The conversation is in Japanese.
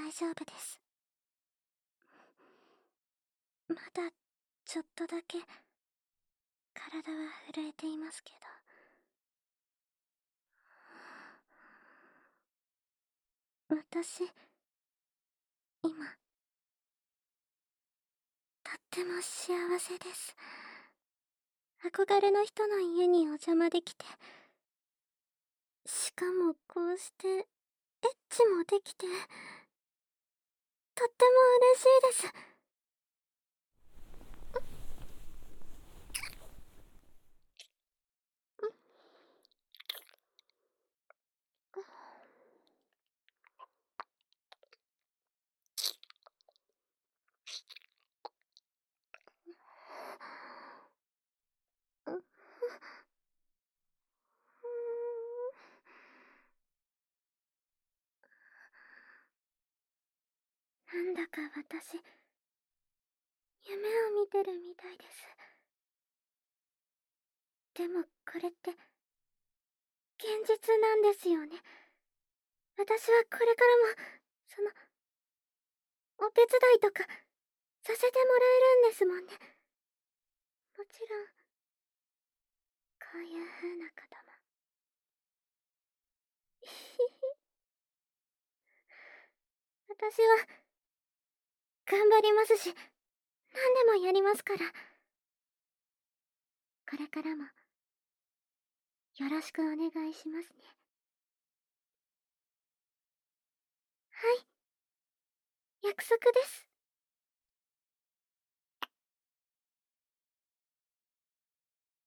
大丈夫です。まだちょっとだけ体は震えていますけど。私、今、とっても幸せです。憧れの人の家にお邪魔できて、しかもこうしてエッチもできて、とっても嬉しいです。なんだか私、夢を見てるみたいです。でもこれって現実なんですよね。私はこれからもお手伝いとかさせてもらえるんですもんね。もちろんこういう風なことも。私は頑張りますし、何でもやりますから。これからもよろしくお願いしますね。はい、約束です。